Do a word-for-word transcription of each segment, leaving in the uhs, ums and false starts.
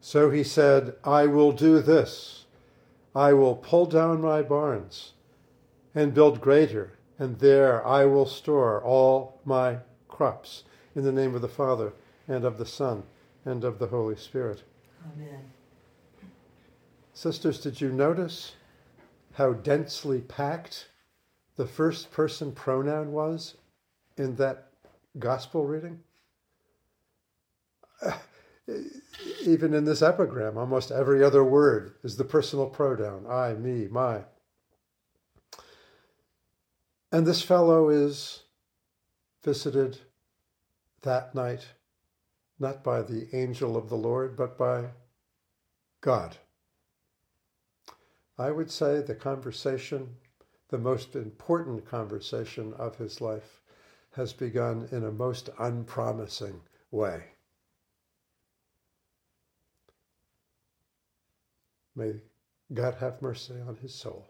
So he said, I will do this. I will pull down my barns and build greater, and there I will store all my crops. In the name of the Father, and of the Son, and of the Holy Spirit. Amen. Sisters, did you notice how densely packed the first person pronoun was in that gospel reading? Uh, even in this epigram, almost every other word is the personal pronoun, I, me, my. And this fellow is visited that night, not by the angel of the Lord, but by God. I would say the conversation, the most important conversation of his life, has begun in a most unpromising way. May God have mercy on his soul.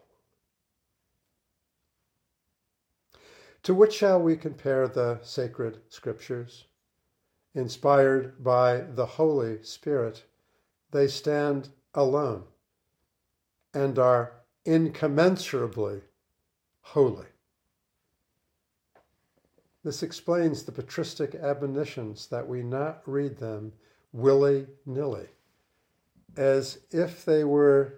To which shall we compare the sacred scriptures? Inspired by the Holy Spirit, they stand alone and are incommensurably holy. This explains the patristic admonitions that we not read them willy-nilly, as if they were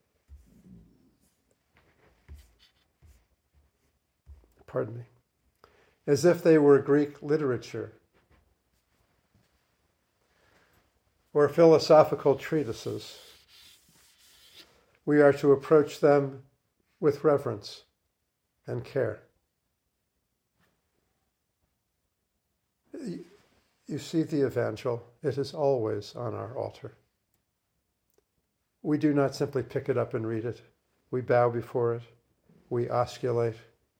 pardon me, as if they were Greek literature or philosophical treatises. We are to approach them with reverence and care. You see the evangel, it is always on our altar. We do not simply pick it up and read it. We bow before it. We osculate.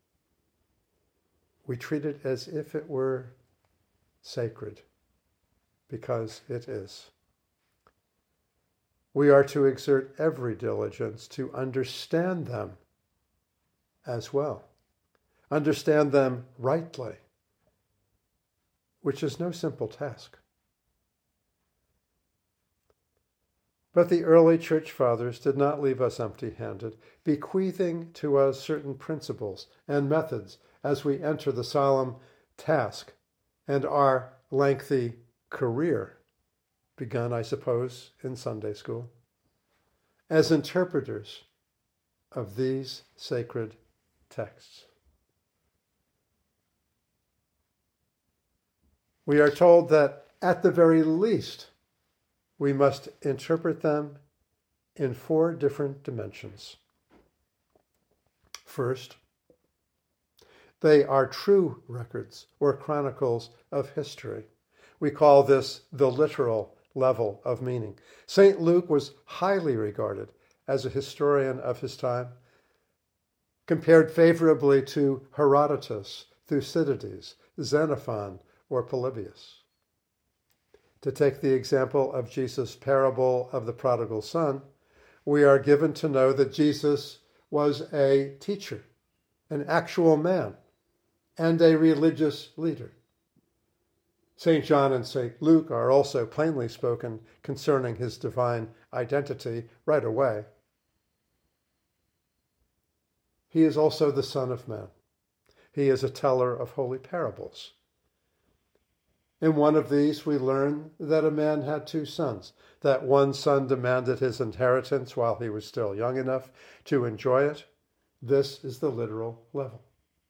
We treat it as if it were sacred, because it is. We are to exert every diligence to understand them as well. Understand them rightly, which is no simple task. But the early church fathers did not leave us empty-handed, bequeathing to us certain principles and methods as we enter the solemn task and our lengthy career, begun, I suppose, in Sunday school, as interpreters of these sacred texts. We are told that at the very least, we must interpret them in four different dimensions. First, they are true records or chronicles of history. We call this the literal level of meaning. Saint Luke was highly regarded as a historian of his time, compared favorably to Herodotus, Thucydides, Xenophon, or Polybius. To take the example of Jesus' parable of the prodigal son, we are given to know that Jesus was a teacher, an actual man, and a religious leader. Saint John and Saint Luke are also plainly spoken concerning his divine identity right away. He is also the Son of Man. He is a teller of holy parables. In one of these, we learn that a man had two sons, that one son demanded his inheritance while he was still young enough to enjoy it. This is the literal level.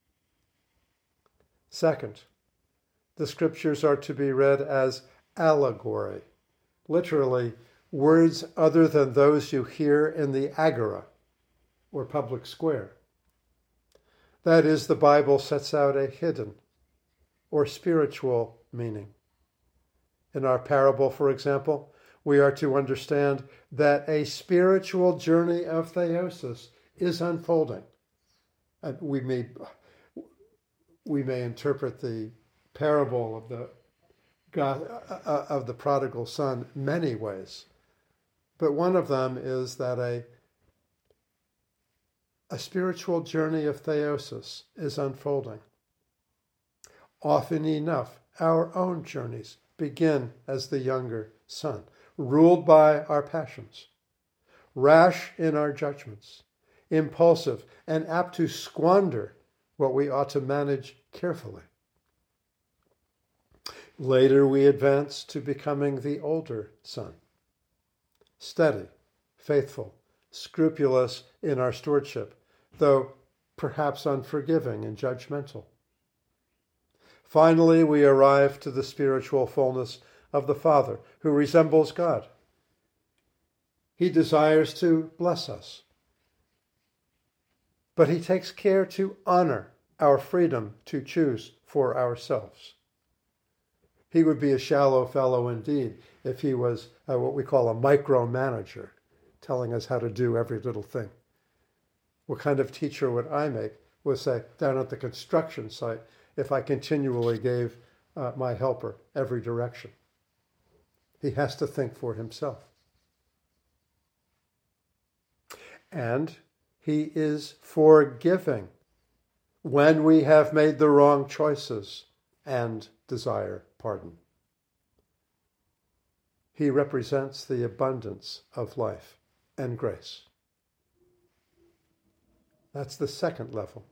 Second, the scriptures are to be read as allegory, literally words other than those you hear in the agora, or public square. That is, the Bible sets out a hidden or spiritual meaning. In our parable, for example, we are to understand that a spiritual journey of theosis is unfolding. And we may, we may interpret the parable of the God, uh, of the prodigal son many ways. But one of them is that a, a spiritual journey of theosis is unfolding. Often enough, our own journeys begin as the younger son, ruled by our passions, rash in our judgments, impulsive, and apt to squander what we ought to manage carefully. Later we advance to becoming the older son, steady, faithful, scrupulous in our stewardship, though perhaps unforgiving and judgmental. Finally, we arrive to the spiritual fullness of the Father, who resembles God. He desires to bless us, but he takes care to honor our freedom to choose for ourselves. He would be a shallow fellow indeed if he was uh, what we call a micromanager, telling us how to do every little thing. What kind of teacher would I make? Would say, down at the construction site, if I continually gave uh, my helper every direction. He has to think for himself. And he is forgiving when we have made the wrong choices and desire pardon. He represents the abundance of life and grace. That's the second level.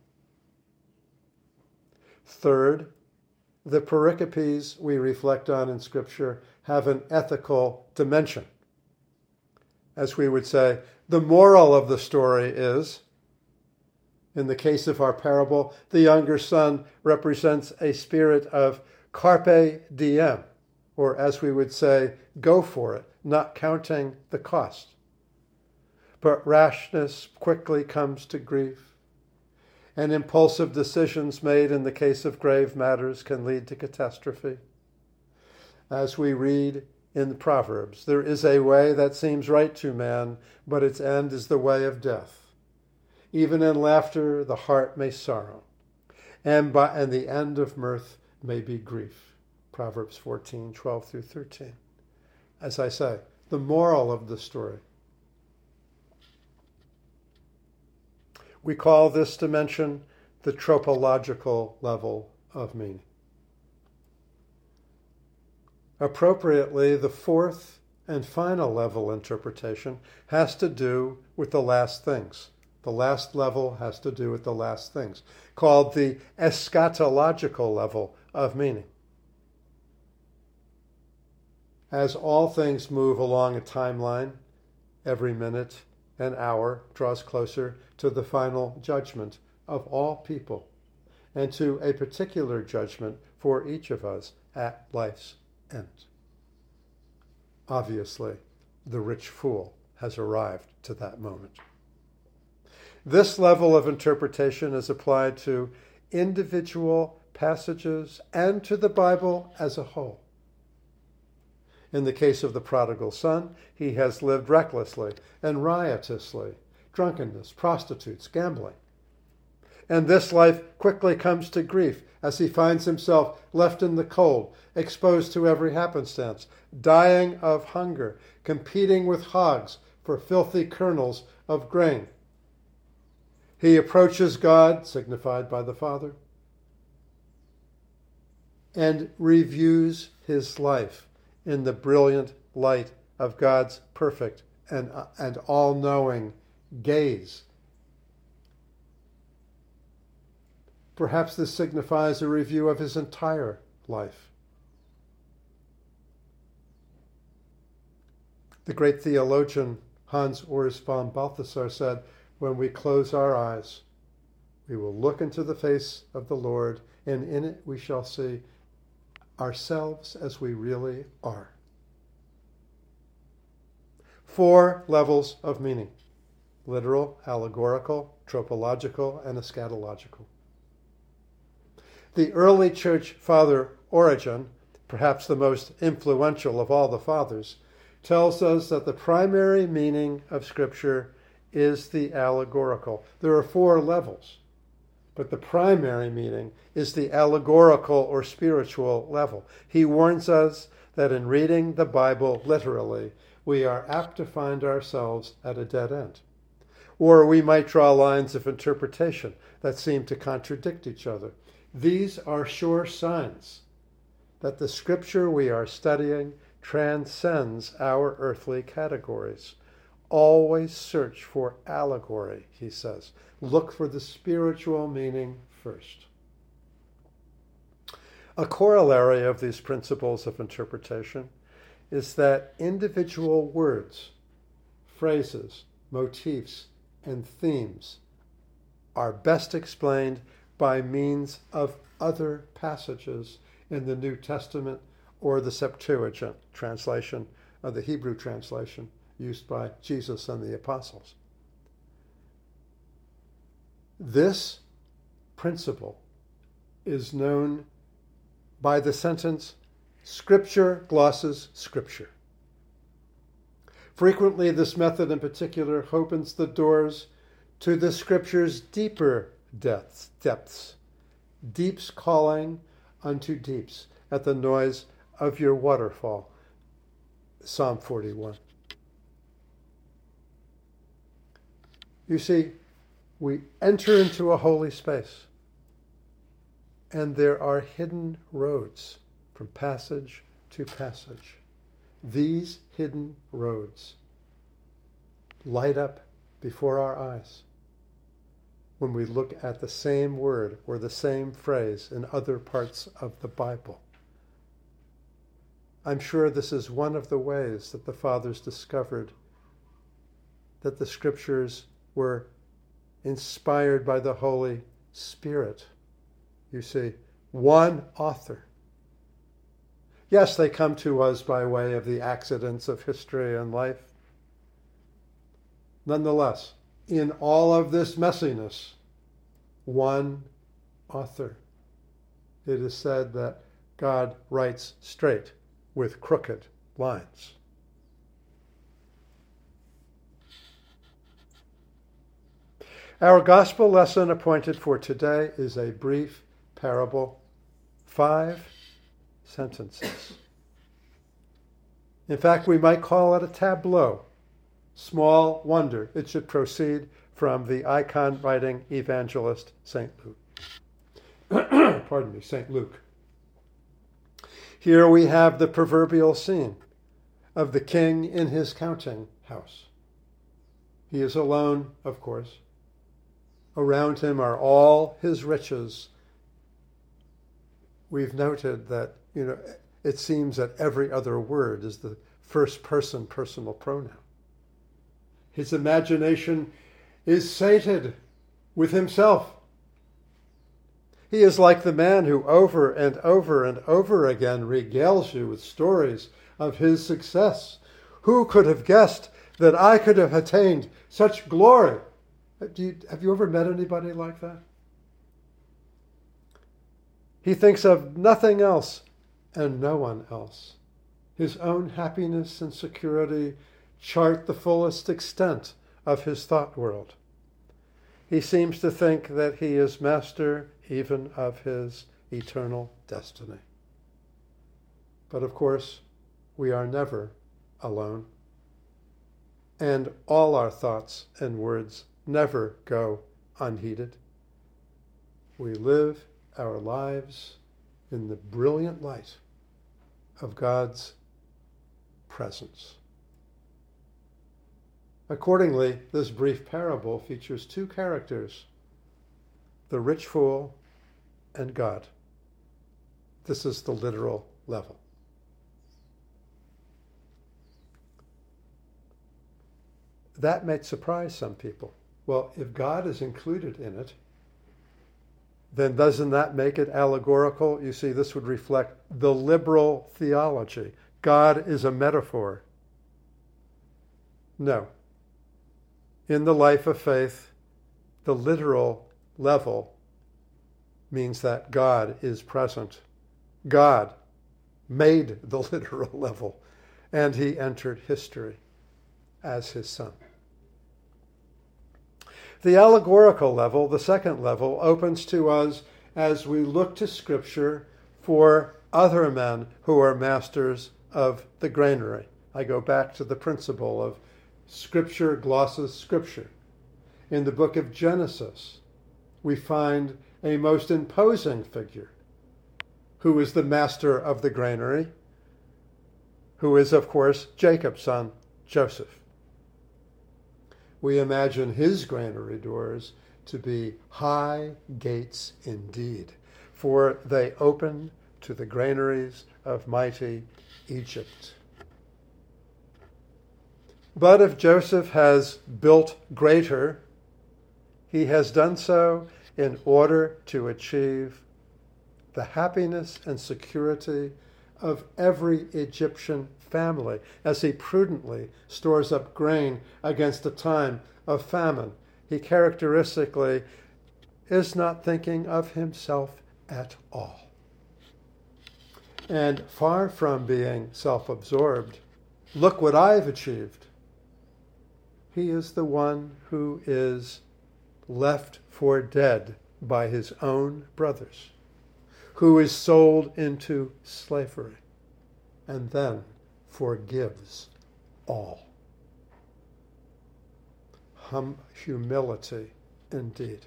Third, the pericopes we reflect on in Scripture have an ethical dimension. As we would say, the moral of the story is, in the case of our parable, the younger son represents a spirit of carpe diem, or as we would say, go for it, not counting the cost. But rashness quickly comes to grief, and impulsive decisions made in the case of grave matters can lead to catastrophe. As we read in the Proverbs, there is a way that seems right to man, but its end is the way of death. Even in laughter, the heart may sorrow, and, by, and the end of mirth may be grief. Proverbs fourteen, twelve through thirteen. As I say, the moral of the story. We call this dimension the tropological level of meaning. Appropriately, the fourth and final level interpretation has to do with the last things. The last level has to do with the last things, called the eschatological level of meaning. As all things move along a timeline, every minute and hour draws closer to the final judgment of all people and to a particular judgment for each of us at life's end. Obviously, the rich fool has arrived to that moment. This level of interpretation is applied to individual passages and to the Bible as a whole. In the case of the prodigal son, he has lived recklessly and riotously, drunkenness, prostitutes, gambling. And this life quickly comes to grief as he finds himself left in the cold, exposed to every happenstance, dying of hunger, competing with hogs for filthy kernels of grain. He approaches God, signified by the Father, and reviews his life in the brilliant light of God's perfect and, uh, and all-knowing gaze. Perhaps this signifies a review of his entire life. The great theologian Hans Urs von Balthasar said, when we close our eyes, we will look into the face of the Lord, and in it we shall see ourselves as we really are. Four levels of meaning: literal, allegorical, tropological, and eschatological. The early church father Origen, perhaps the most influential of all the fathers, tells us that the primary meaning of Scripture is the allegorical. There are four levels, but the primary meaning is the allegorical or spiritual level. He warns us that in reading the Bible literally, we are apt to find ourselves at a dead end. Or we might draw lines of interpretation that seem to contradict each other. These are sure signs that the scripture we are studying transcends our earthly categories. Always search for allegory, he says. Look for the spiritual meaning first. A corollary of these principles of interpretation is that individual words, phrases, motifs, and themes are best explained by means of other passages in the New Testament or the Septuagint translation, or the Hebrew translation used by Jesus and the apostles. This principle is known by the sentence, Scripture glosses Scripture. Frequently, this method in particular opens the doors to the Scripture's deeper depths, depths, deeps calling unto deeps at the noise of your waterfall. Psalm forty-one. You see, we enter into a holy space, and there are hidden roads from passage to passage. These hidden roads light up before our eyes when we look at the same word or the same phrase in other parts of the Bible. I'm sure this is one of the ways that the fathers discovered that the scriptures were inspired by the Holy Spirit. You see, one author. Yes, they come to us by way of the accidents of history and life. Nonetheless, in all of this messiness, one author. It is said that God writes straight with crooked lines. Our gospel lesson appointed for today is a brief parable, five sentences. In fact, we might call it a tableau. Small wonder it should proceed from the icon-writing evangelist Saint Luke. Pardon me, Saint Luke. Here we have the proverbial scene of the king in his counting house. He is alone, of course. Around him are all his riches. We've noted that, you know, it seems that every other word is the first person personal pronoun. His imagination is sated with himself. He is like the man who over and over and over again regales you with stories of his success. Who could have guessed that I could have attained such glory? Do you, have you ever met anybody like that? He thinks of nothing else and no one else. His own happiness and security chart the fullest extent of his thought world. He seems to think that he is master even of his eternal destiny. But of course, we are never alone. And all our thoughts and words never go unheeded. We live our lives in the brilliant light of God's presence. Accordingly, this brief parable features two characters, the rich fool and God. This is the literal level. That might surprise some people. Well, if God is included in it, then doesn't that make it allegorical? You see, this would reflect the liberal theology. God is a metaphor. No. In the life of faith, the literal level means that God is present. God made the literal level, and he entered history as his son. The allegorical level, the second level, opens to us as we look to Scripture for other men who are masters of the granary. I go back to the principle of Scripture glosses Scripture. In the book of Genesis, we find a most imposing figure, who is the master of the granary, who is, of course, Jacob's son, Joseph. We imagine his granary doors to be high gates indeed, for they open to the granaries of mighty Egypt. But if Joseph has built greater, he has done so in order to achieve the happiness and security of every Egyptian family, as he prudently stores up grain against a time of famine. He characteristically is not thinking of himself at all. And far from being self-absorbed, look what I've achieved. He is the one who is left for dead by his own brothers, who is sold into slavery, and then forgives all. Hum- humility indeed.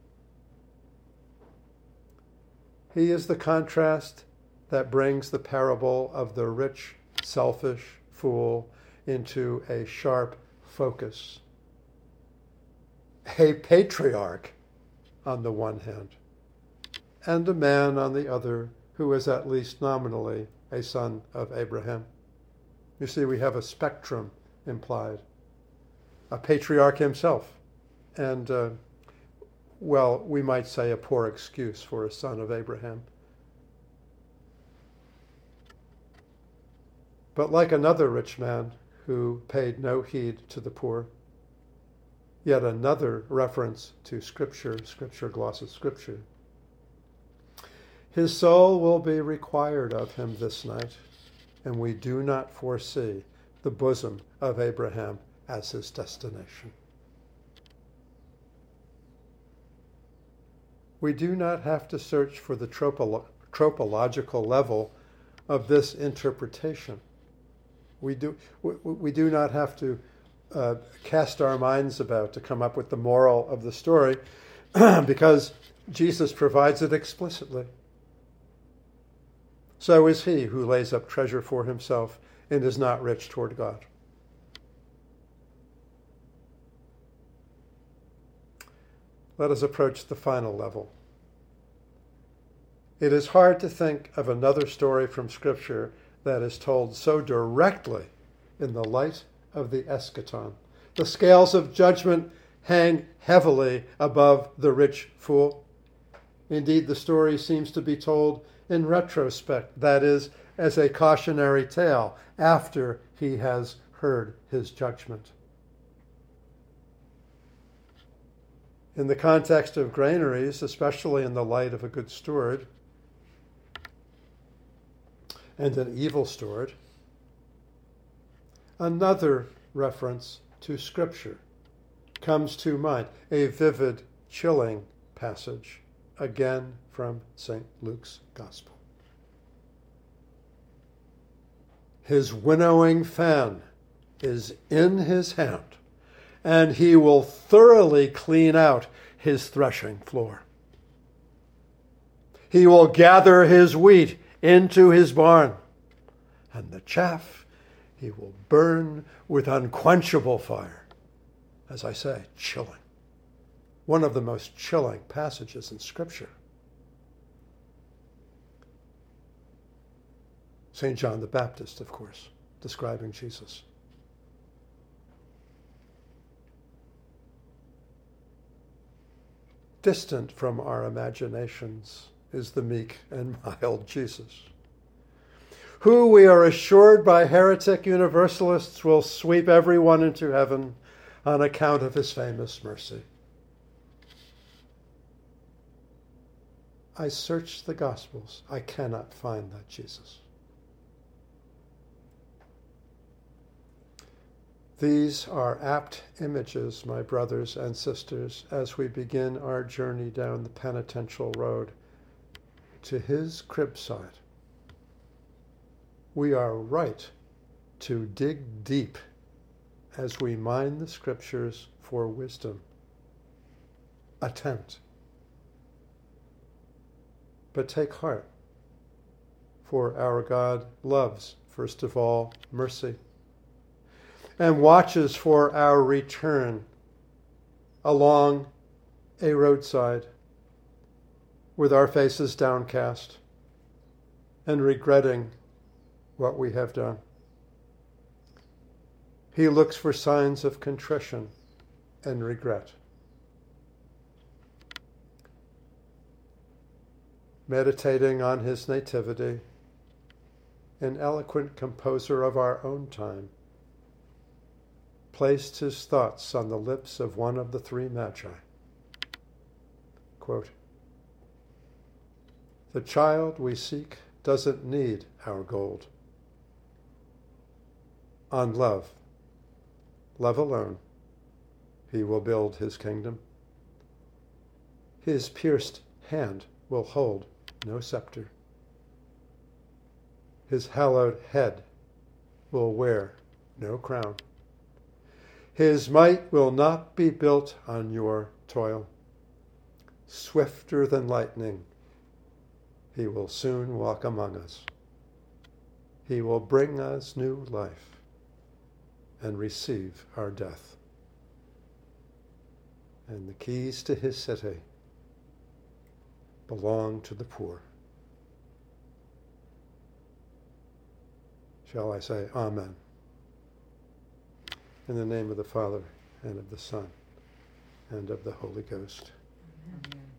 He is the contrast that brings the parable of the rich, selfish fool into a sharp focus. A patriarch on the one hand, and a man on the other who is at least nominally a son of Abraham. You see, we have a spectrum implied. A patriarch himself, and, uh, well, we might say a poor excuse for a son of Abraham. But like another rich man who paid no heed to the poor, yet another reference to Scripture, Scripture glosses Scripture, his soul will be required of him this night, and we do not foresee the bosom of Abraham as his destination. We do not have to search for the tropolo- tropological level of this interpretation. We do, we, we do not have to uh, cast our minds about to come up with the moral of the story because Jesus provides it explicitly. So is he who lays up treasure for himself and is not rich toward God. Let us approach the final level. It is hard to think of another story from Scripture that is told so directly in the light of the eschaton. The scales of judgment hang heavily above the rich fool. Indeed, the story seems to be told in retrospect, that is, as a cautionary tale after he has heard his judgment. In the context of granaries, especially in the light of a good steward and an evil steward, another reference to Scripture comes to mind, a vivid, chilling passage, again from Saint Luke's Gospel. His winnowing fan is in his hand, and he will thoroughly clean out his threshing floor. He will gather his wheat into his barn, and the chaff he will burn with unquenchable fire. As I say, chilling. One of the most chilling passages in Scripture. Saint John the Baptist, of course, describing Jesus. Distant from our imaginations is the meek and mild Jesus, who we are assured by heretic universalists will sweep everyone into heaven on account of his famous mercy. I searched the Gospels. I cannot find that Jesus. These are apt images, my brothers and sisters, as we begin our journey down the penitential road to his cribside. We are right to dig deep as we mine the Scriptures for wisdom. Attempt. But take heart. For our God loves, first of all, mercy, and watches for our return along a roadside with our faces downcast and regretting what we have done. He looks for signs of contrition and regret. Meditating on his nativity, an eloquent composer of our own time placed his thoughts on the lips of one of the three magi. Quote, "The child we seek doesn't need our gold. On love, love alone, he will build his kingdom. His pierced hand will hold no scepter. His hallowed head will wear no crown. His might will not be built on your toil. Swifter than lightning, he will soon walk among us. He will bring us new life and receive our death. And the keys to his city belong to the poor." Shall I say Amen? In the name of the Father, and of the Son, and of the Holy Ghost. Amen.